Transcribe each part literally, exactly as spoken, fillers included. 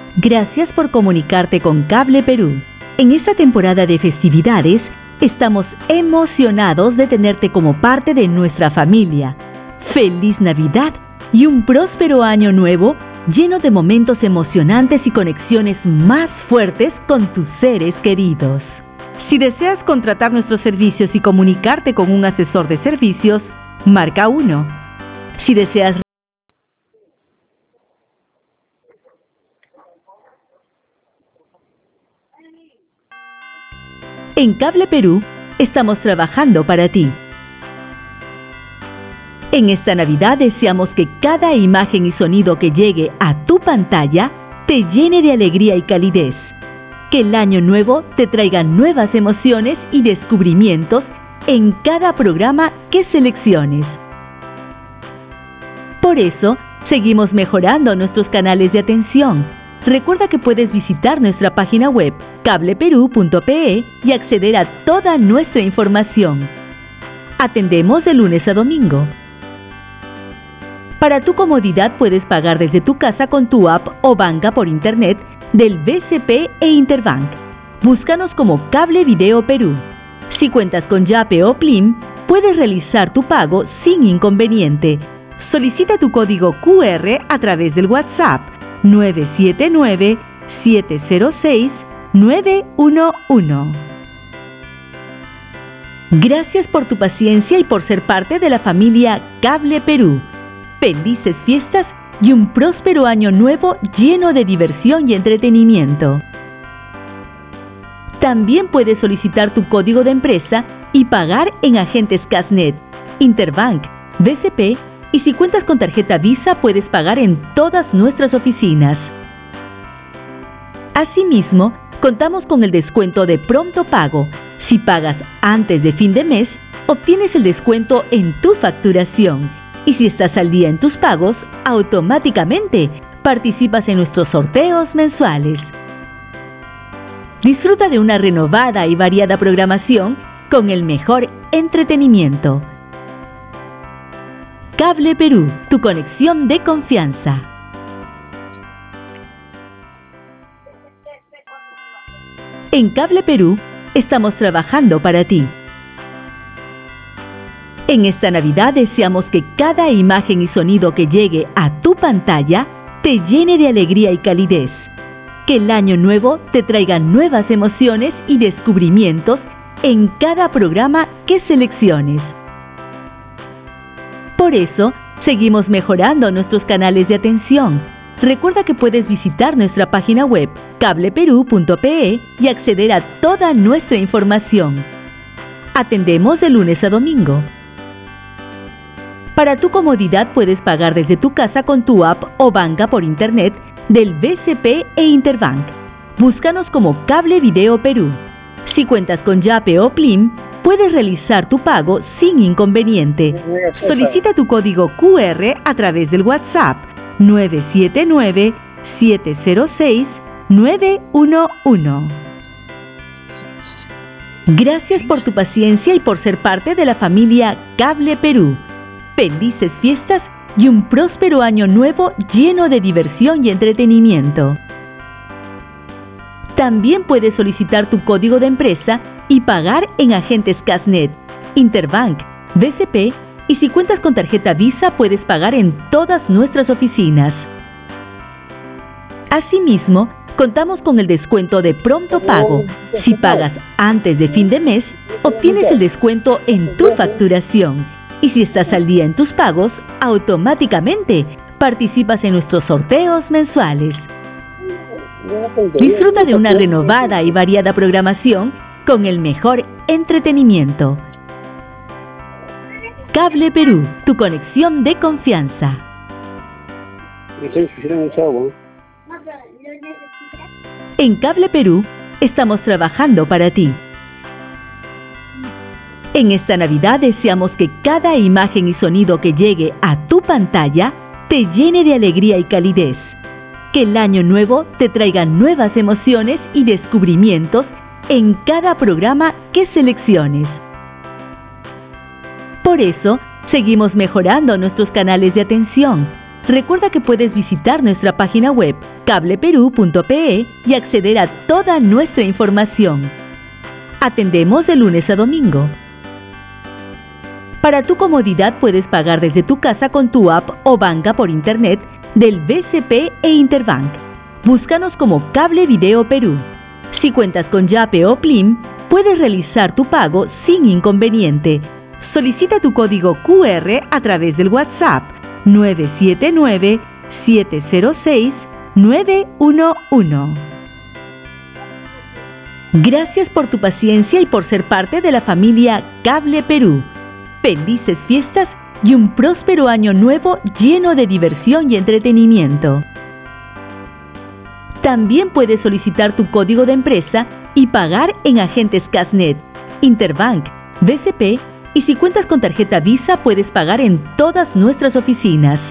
Gracias por comunicarte con Cable Perú. En esta temporada de festividades, estamos emocionados de tenerte como parte de nuestra familia. ¡Feliz Navidad y un próspero año nuevo lleno de momentos emocionantes y conexiones más fuertes con tus seres queridos! Si deseas contratar nuestros servicios y comunicarte con un asesor de servicios, marca uno. Si deseas En Cable Perú, estamos trabajando para ti. En esta Navidad deseamos que cada imagen y sonido que llegue a tu pantalla te llene de alegría y calidez. Que el año nuevo te traiga nuevas emociones y descubrimientos en cada programa que selecciones. Por eso, seguimos mejorando nuestros canales de atención. Recuerda que puedes visitar nuestra página web cable perú punto pe y acceder a toda nuestra información. Atendemos de lunes a domingo. Para tu comodidad puedes pagar desde tu casa con tu app o banca por internet del B C P e Interbank. Búscanos como Cable Video Perú. Si cuentas con Yape o Plim, puedes realizar tu pago sin inconveniente. Solicita tu código Q R a través del WhatsApp nueve siete nueve, siete cero seis, nueve uno uno. Gracias por tu paciencia y por ser parte de la familia Cable Perú. Felices fiestas y un próspero año nuevo lleno de diversión y entretenimiento. También puedes solicitar tu código de empresa y pagar en agentes Casnet, Interbank, B C P, y si cuentas con tarjeta Visa puedes pagar en todas nuestras oficinas. Asimismo, contamos con el descuento de pronto pago. Si pagas antes de fin de mes, obtienes el descuento en tu facturación. Y si estás al día en tus pagos, automáticamente participas en nuestros sorteos mensuales. Disfruta de una renovada y variada programación con el mejor entretenimiento. Cable Perú, tu conexión de confianza. En Cable Perú, estamos trabajando para ti. En esta Navidad deseamos que cada imagen y sonido que llegue a tu pantalla te llene de alegría y calidez. Que el año nuevo te traiga nuevas emociones y descubrimientos en cada programa que selecciones. Por eso, seguimos mejorando nuestros canales de atención. Recuerda que puedes visitar nuestra página web cable perú punto pe y acceder a toda nuestra información. Atendemos de lunes a domingo. Para tu comodidad puedes pagar desde tu casa con tu app o banca por internet del B C P e Interbank. Búscanos como Cable Video Perú. Si cuentas con Yape o Plim, puedes realizar tu pago sin inconveniente. Solicita tu código Q R a través del WhatsApp nueve siete nueve, siete cero seis, nueve uno uno. Gracias por tu paciencia y por ser parte de la familia Cable Perú. Felices fiestas y un próspero año nuevo lleno de diversión y entretenimiento. También puedes solicitar tu código de empresa y pagar en agentes Casnet, Interbank, B C P, y si cuentas con tarjeta Visa puedes pagar en todas nuestras oficinas. Asimismo, contamos con el descuento de pronto pago. Si pagas antes de fin de mes, obtienes el descuento en tu facturación. Y si estás al día en tus pagos, automáticamente participas en nuestros sorteos mensuales. Disfruta de una renovada y variada programación con el mejor entretenimiento. Cable Perú, tu conexión de confianza. En Cable Perú, estamos trabajando para ti. En esta Navidad deseamos que cada imagen y sonido que llegue a tu pantalla te llene de alegría y calidez. Que el año nuevo te traiga nuevas emociones y descubrimientos en cada programa que selecciones. Por eso, seguimos mejorando nuestros canales de atención. Recuerda que puedes visitar nuestra página web cableperú punto pe y acceder a toda nuestra información. Atendemos de lunes a domingo. Para tu comodidad puedes pagar desde tu casa con tu app o banca por internet del B C P e Interbank. Búscanos como Cable Video Perú. Si cuentas con Yape o Plim, puedes realizar tu pago sin inconveniente. Solicita tu código Q R a través del WhatsApp nueve siete nueve, siete cero seis, nueve uno uno. Gracias por tu paciencia y por ser parte de la familia Cable Perú. Felices fiestas y un próspero año nuevo lleno de diversión y entretenimiento. También puedes solicitar tu código de empresa y pagar en agentes Casnet, Interbank, B C P, y si cuentas con tarjeta Visa puedes pagar en todas nuestras oficinas.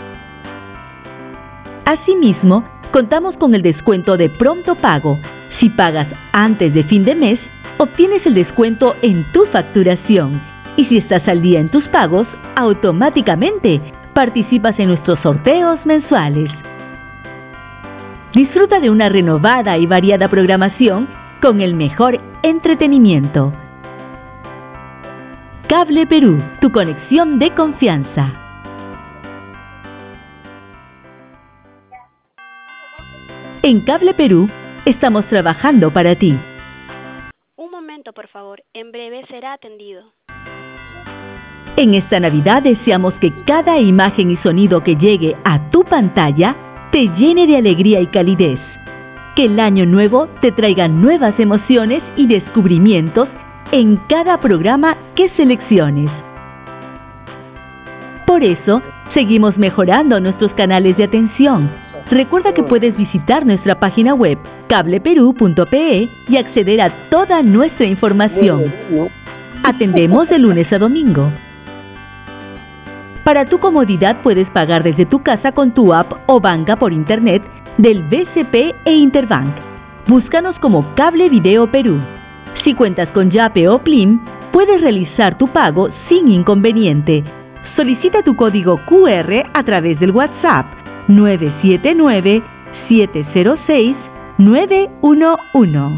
Asimismo, contamos con el descuento de pronto pago. Si pagas antes de fin de mes, obtienes el descuento en tu facturación. Y si estás al día en tus pagos, automáticamente participas en nuestros sorteos mensuales. Disfruta de una renovada y variada programación con el mejor entretenimiento. Cable Perú, tu conexión de confianza. En Cable Perú, estamos trabajando para ti. Un momento, por favor. En breve será atendido. En esta Navidad deseamos que cada imagen y sonido que llegue a tu pantalla te llene de alegría y calidez. Que el año nuevo te traiga nuevas emociones y descubrimientos en cada programa que selecciones. Por eso, seguimos mejorando nuestros canales de atención. Recuerda que puedes visitar nuestra página web cableperú punto pe y acceder a toda nuestra información. Atendemos de lunes a domingo. Para tu comodidad puedes pagar desde tu casa con tu app o banca por internet del B C P e Interbank. Búscanos como Cable Video Perú. Si cuentas con Yape o Plim, puedes realizar tu pago sin inconveniente. Solicita tu código Q R a través del WhatsApp nueve siete nueve, siete cero seis, nueve uno uno.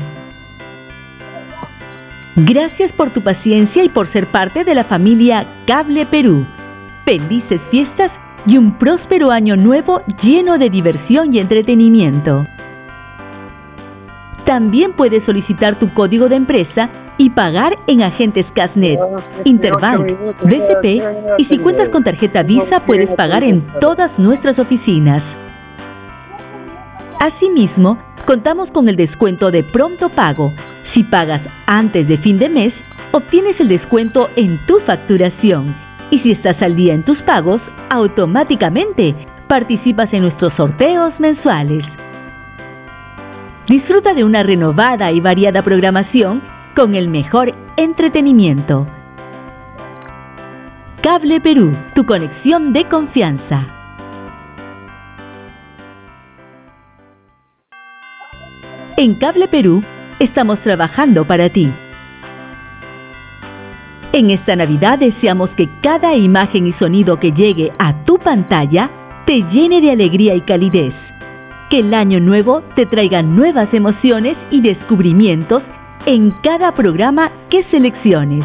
Gracias por tu paciencia y por ser parte de la familia Cable Perú. Felices fiestas y un próspero año nuevo lleno de diversión y entretenimiento. También puedes solicitar tu código de empresa y pagar en agentes Casnet, Interbank, B C P, y si cuentas con tarjeta Visa puedes pagar en todas nuestras oficinas. Asimismo, contamos con el descuento de pronto pago. Si pagas antes de fin de mes, obtienes el descuento en tu facturación. Y si estás al día en tus pagos, automáticamente participas en nuestros sorteos mensuales. Disfruta de una renovada y variada programación con el mejor entretenimiento. Cable Perú, tu conexión de confianza. En Cable Perú, estamos trabajando para ti. En esta Navidad deseamos que cada imagen y sonido que llegue a tu pantalla te llene de alegría y calidez. Que el año nuevo te traiga nuevas emociones y descubrimientos en cada programa que selecciones.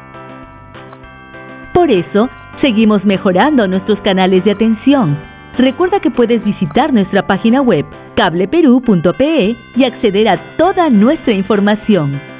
Por eso, seguimos mejorando nuestros canales de atención. Recuerda que puedes visitar nuestra página web cableperú punto pe y acceder a toda nuestra información.